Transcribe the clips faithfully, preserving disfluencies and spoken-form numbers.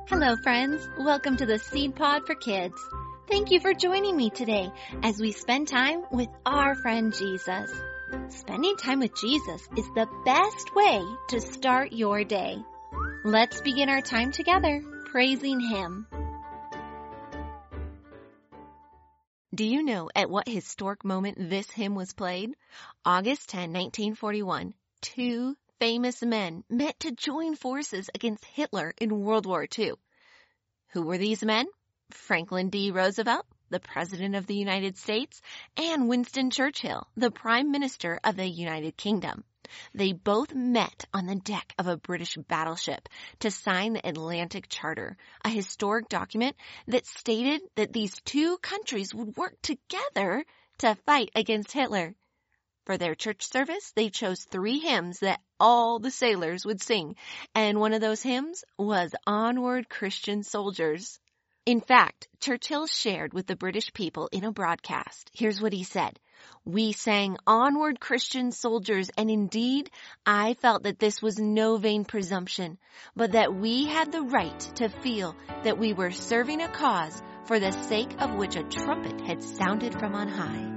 Hello, friends. Welcome to the Seed Pod for Kids. Thank you for joining me today as we spend time with our friend Jesus. Spending time with Jesus is the best way to start your day. Let's begin our time together praising Him. Do you know at what historic moment this hymn was played? August tenth, nineteen forty-one. Two famous men met to join forces against Hitler in World War Two. Who were these men? Franklin D. Roosevelt, the President of the United States, and Winston Churchill, the Prime Minister of the United Kingdom. They both met on the deck of a British battleship to sign the Atlantic Charter, a historic document that stated that these two countries would work together to fight against Hitler. For their church service, they chose three hymns that all the sailors would sing, and one of those hymns was Onward, Christian Soldiers. In fact, Churchill shared with the British people in a broadcast. Here's what he said. We sang Onward, Christian Soldiers, and indeed, I felt that this was no vain presumption, but that we had the right to feel that we were serving a cause for the sake of which a trumpet had sounded from on high.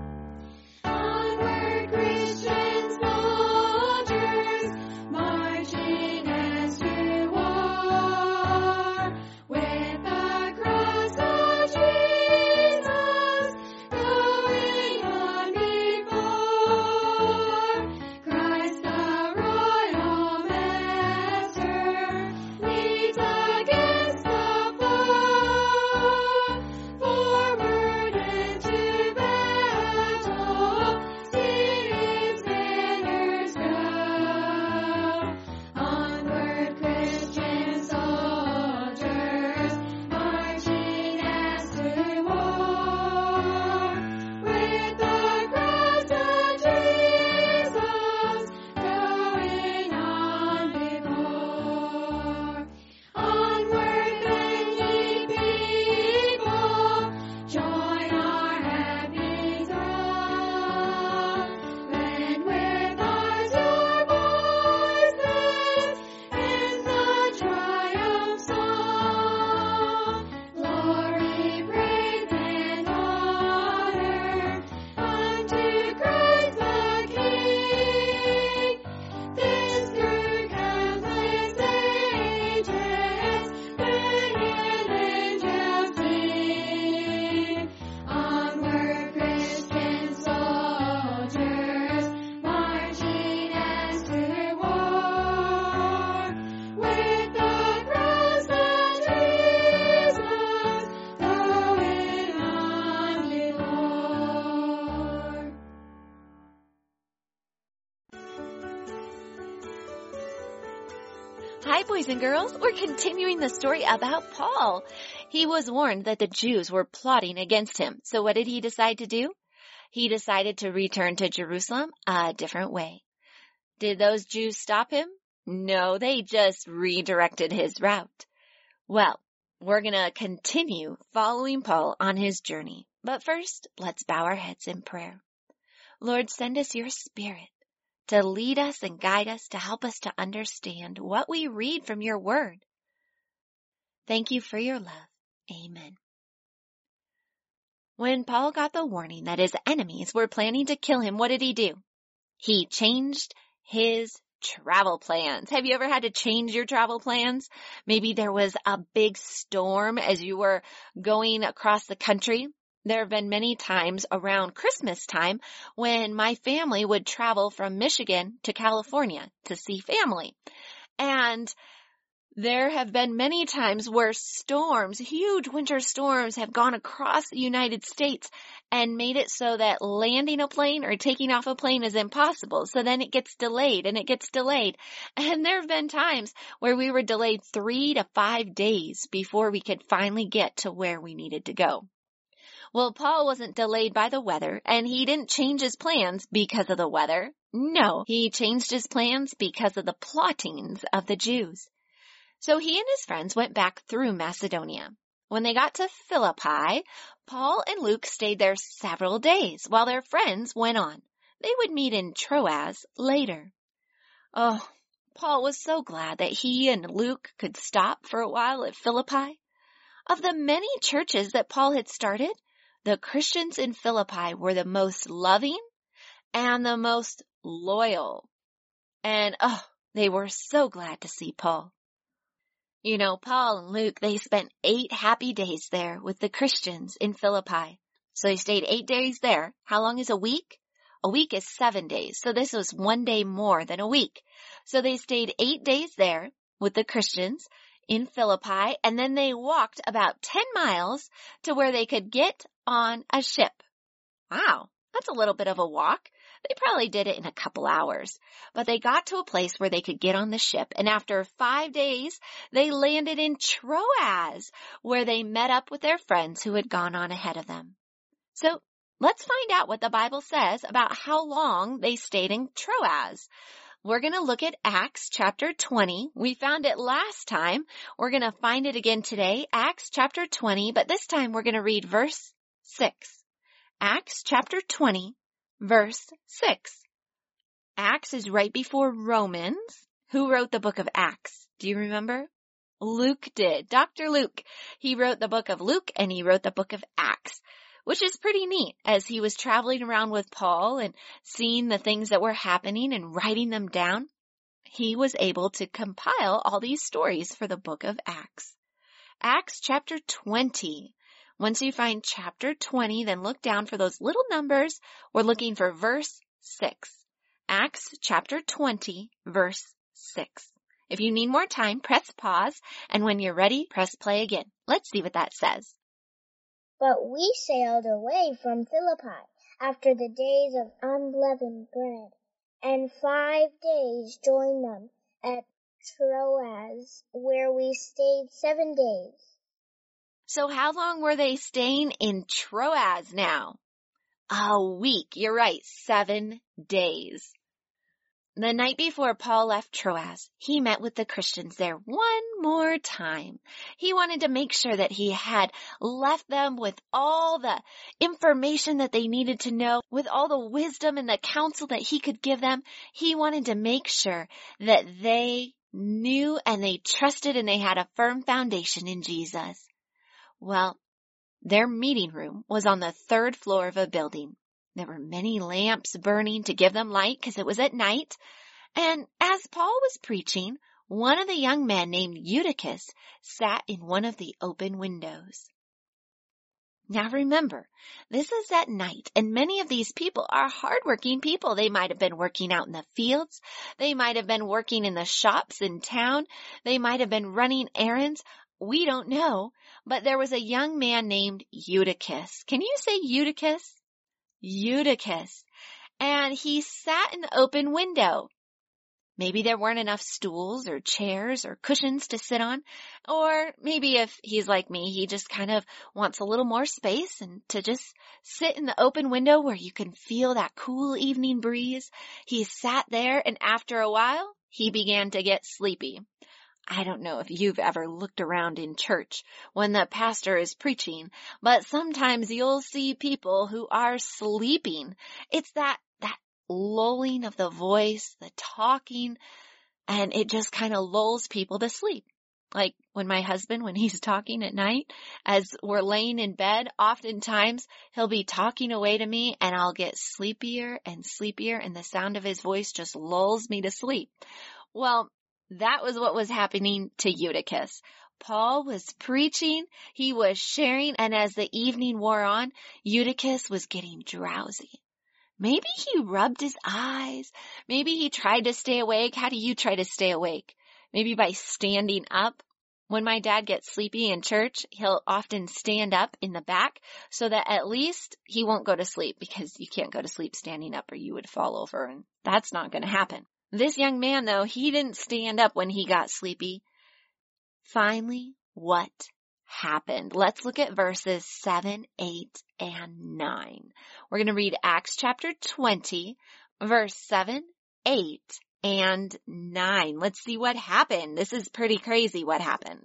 Onward, Christian soldiers, marching as to war, with the cross of Jesus going on before. Christ the royal master leads against the foe, forward into battle, Syria's banners go. Onward, Christian soldiers, marching as to war, with the cross of Jesus going on before. Onward, then, ye people, join our happy throng. Lend with us your voices in the triumph song. Glory, praise, and honor unto Christ the King. This through countless ages, million angels sing. Onward, Christian soldiers, marching as to war, with the cross of Jesus going on before. Hi, boys and girls. We're continuing the story about Paul. He was warned that the Jews were plotting against him. So what did he decide to do? He decided to return to Jerusalem a different way. Did those Jews stop him? No, they just redirected his route. Well, we're going to continue following Paul on his journey. But first, let's bow our heads in prayer. Lord, send us your Spirit to lead us and guide us, to help us to understand what we read from your word. Thank you for your love. Amen. When Paul got the warning that his enemies were planning to kill him, what did he do? He changed his travel plans. Have you ever had to change your travel plans? Maybe there was a big storm as you were going across the country. There have been many times around Christmas time when my family would travel from Michigan to California to see family. And there have been many times where storms, huge winter storms, have gone across the United States and made it so that landing a plane or taking off a plane is impossible. So then it gets delayed and it gets delayed. And there have been times where we were delayed three to five days before we could finally get to where we needed to go. Well, Paul wasn't delayed by the weather, and he didn't change his plans because of the weather. No, he changed his plans because of the plottings of the Jews. So he and his friends went back through Macedonia. When they got to Philippi, Paul and Luke stayed there several days while their friends went on. They would meet in Troas later. Oh, Paul was so glad that he and Luke could stop for a while at Philippi. Of the many churches that Paul had started, the Christians in Philippi were the most loving and the most loyal. And, oh, they were so glad to see Paul. You know, Paul and Luke, they spent eight happy days there with the Christians in Philippi. So they stayed eight days there. How long is a week? A week is seven days. So this was one day more than a week. So they stayed eight days there with the Christians in Philippi, and then they walked about ten miles to where they could get on a ship. Wow, that's a little bit of a walk. They probably did it in a couple hours, but they got to a place where they could get on the ship, and after five days, they landed in Troas, where they met up with their friends who had gone on ahead of them. So let's find out what the Bible says about how long they stayed in Troas. We're going to look at Acts chapter twenty. We found it last time. We're going to find it again today, Acts chapter twenty, but this time we're going to read verse six. Acts chapter twenty. Verse six. Acts is right before Romans. Who wrote the book of Acts? Do you remember? Luke did. Doctor Luke. He wrote the book of Luke and he wrote the book of Acts, which is pretty neat as he was traveling around with Paul and seeing the things that were happening and writing them down. He was able to compile all these stories for the book of Acts. Acts chapter twenty. Once you find chapter twenty, then look down for those little numbers. We're looking for verse six. Acts chapter twenty, verse six. If you need more time, press pause, and when you're ready, press play again. Let's see what that says. But we sailed away from Philippi after the days of unleavened bread, and five days joined them at Troas, where we stayed seven days. So how long were they staying in Troas now? A week. You're right. Seven days. The night before Paul left Troas, he met with the Christians there one more time. He wanted to make sure that he had left them with all the information that they needed to know, with all the wisdom and the counsel that he could give them. He wanted to make sure that they knew and they trusted and they had a firm foundation in Jesus. Well, their meeting room was on the third floor of a building. There were many lamps burning to give them light because it was at night. And as Paul was preaching, one of the young men named Eutychus sat in one of the open windows. Now remember, this is at night, and many of these people are hardworking people. They might have been working out in the fields. They might have been working in the shops in town. They might have been running errands. We don't know, but there was a young man named Eutychus. Can you say Eutychus? Eutychus. And he sat in the open window. Maybe there weren't enough stools or chairs or cushions to sit on. Or maybe if he's like me, he just kind of wants a little more space and to just sit in the open window where you can feel that cool evening breeze. He sat there, and after a while, he began to get sleepy. I don't know if you've ever looked around in church when the pastor is preaching, but sometimes you'll see people who are sleeping. It's that, that lulling of the voice, the talking, and it just kind of lulls people to sleep. Like when my husband, when he's talking at night, as we're laying in bed, oftentimes he'll be talking away to me and I'll get sleepier and sleepier and the sound of his voice just lulls me to sleep. Well, that was what was happening to Eutychus. Paul was preaching, he was sharing, and as the evening wore on, Eutychus was getting drowsy. Maybe he rubbed his eyes. Maybe he tried to stay awake. How do you try to stay awake? Maybe by standing up. When my dad gets sleepy in church, he'll often stand up in the back so that at least he won't go to sleep, because you can't go to sleep standing up or you would fall over, and that's not going to happen. This young man, though, he didn't stand up when he got sleepy. Finally, what happened? Let's look at verses seven, eight, and nine. We're going to read Acts chapter twenty, verse seven, eight, and nine. Let's see what happened. This is pretty crazy what happened.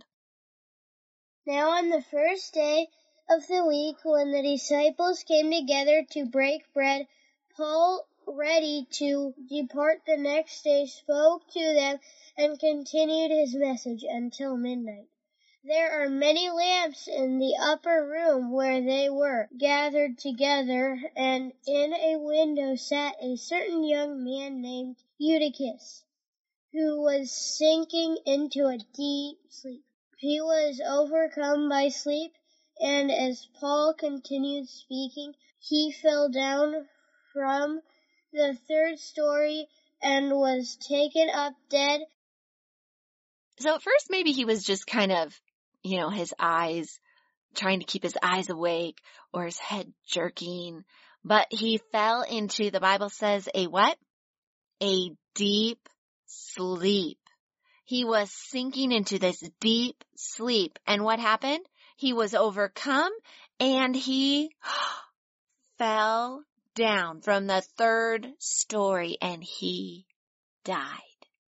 Now on the first day of the week, when the disciples came together to break bread, Paul ready to depart the next day, spoke to them and continued his message until midnight. There are many lamps in the upper room where they were gathered together, and in a window sat a certain young man named Eutychus, who was sinking into a deep sleep. He was overcome by sleep, and as Paul continued speaking, he fell down from the third story and was taken up dead. So at first maybe he was just kind of, you know, his eyes, trying to keep his eyes awake or his head jerking. But he fell into, the Bible says, a what? A deep sleep. He was sinking into this deep sleep. And what happened? He was overcome and he fell down from the third story and he died.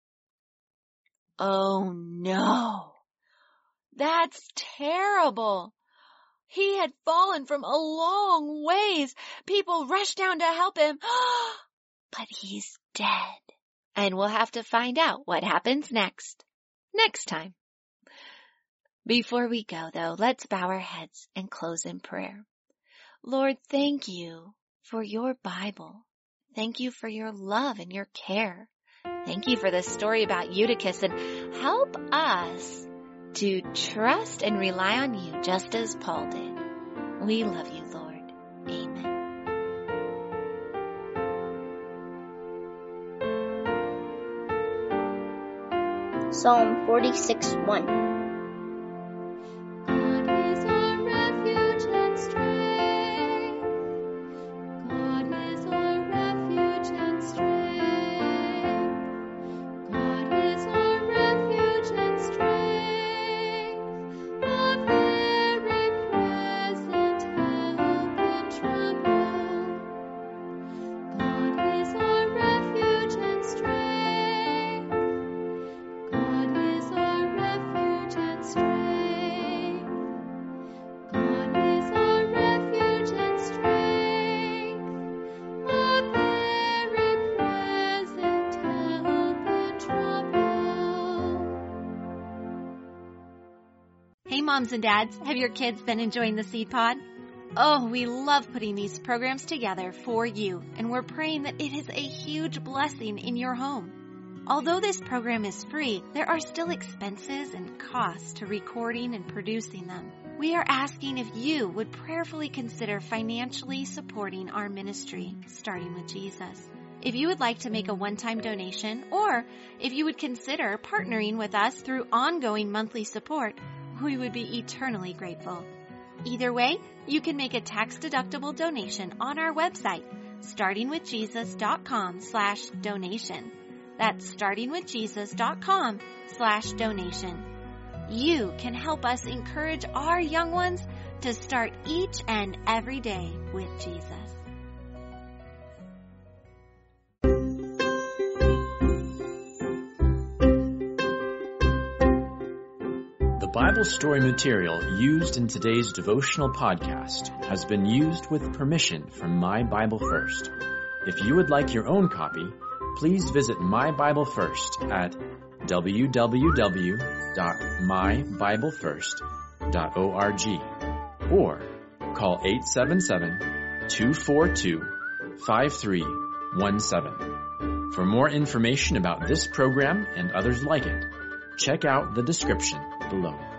Oh no. That's terrible. He had fallen from a long ways. People rushed down to help him, but he's dead. And we'll have to find out what happens next, next time. Before we go, though, let's bow our heads and close in prayer. Lord, thank you for your Bible. Thank you for your love and your care. Thank you for this story about Eutychus, and help us to trust and rely on you just as Paul did. We love you, Lord. Amen. Psalm forty-six, one. God is our refuge and strength. God is our refuge and strength. God is our refuge and strength. A very present help in trouble. God is our refuge and strength. God is our refuge and strength. God is our refuge and strength. A very present help in trouble. Hey moms and dads, have your kids been enjoying the Seed Pod? Oh, we love putting these programs together for you, and we're praying that it is a huge blessing in your home. Although this program is free, there are still expenses and costs to recording and producing them. We are asking if you would prayerfully consider financially supporting our ministry, Starting with Jesus. If you would like to make a one-time donation, or if you would consider partnering with us through ongoing monthly support, we would be eternally grateful. Either way, you can make a tax-deductible donation on our website, startingwithjesus.com slash donation. That's startingwithjesus.com slash donation. You can help us encourage our young ones to start each and every day with Jesus. The Bible story material used in today's devotional podcast has been used with permission from My Bible First. If you would like your own copy, please visit My Bible First at w w w dot my bible first dot org or call eight seven seven, two four two, five three one seven. For more information about this program and others like it, check out the description below.